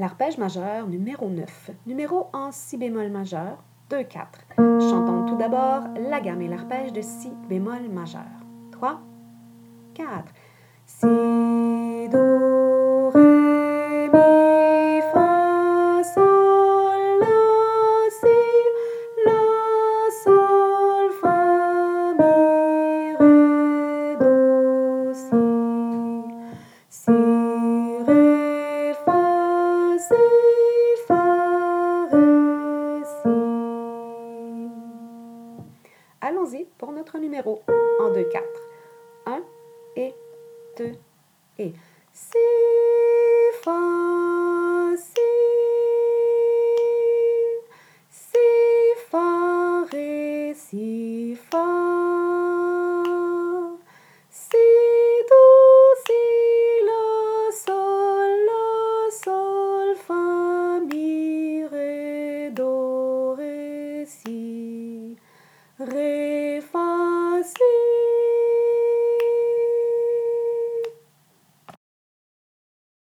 L'arpège majeur numéro 9, numéro en si bémol majeur, 2-4. Chantons tout d'abord la gamme et l'arpège de si bémol majeur. 3, 4. Si, do, ré, mi, fa, sol, la, sol, fa, mi, ré, do, si, ré, fa, ré, si. Allons-y pour notre numéro en 2-4. 1 et 2 et si, fa, ré, si, fa, si, do, la, sol, fa, mi, ré, do, ré, si, ré,